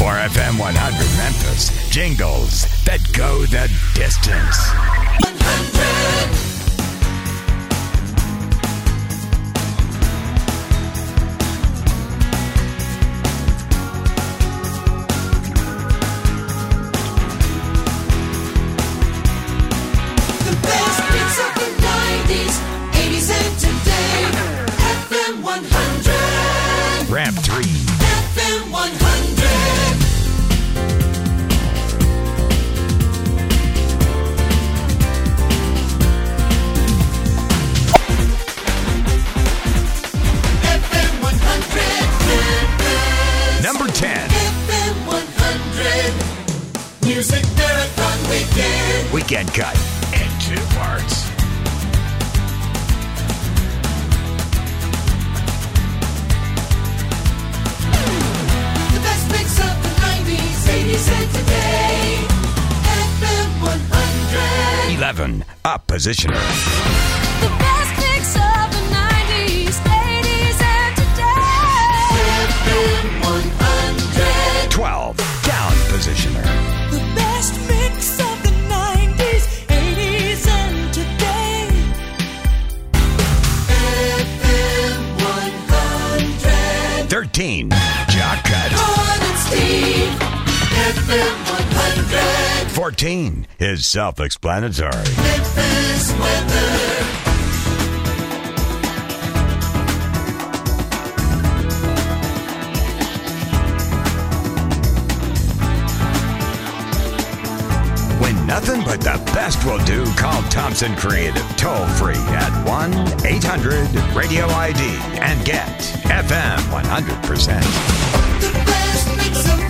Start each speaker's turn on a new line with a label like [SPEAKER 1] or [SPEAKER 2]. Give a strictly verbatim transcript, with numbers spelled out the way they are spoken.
[SPEAKER 1] For F M one hundred Memphis, jingles that go the distance. one hundred. Ramp three. F M one hundred. F M one hundred. Number ten. F M one hundred. Music Marathon Weekend. Weekend cut in two parts. And today, F M one hundred. eleven, up positioner.
[SPEAKER 2] The best mix of the nineties, eighties, and today.
[SPEAKER 1] F M one hundred. twelve, down positioner.
[SPEAKER 2] The best mix of the nineties, eighties, and today.
[SPEAKER 1] F M one hundred. thirteen, Jock Cut.
[SPEAKER 2] Gordon Steve.
[SPEAKER 1] F M one hundred. fourteen is self-explanatory. Memphis weather. When nothing but the best will do, call Thompson Creative toll-free at one eight hundred radio I D and get F M one hundred percent. The best mix of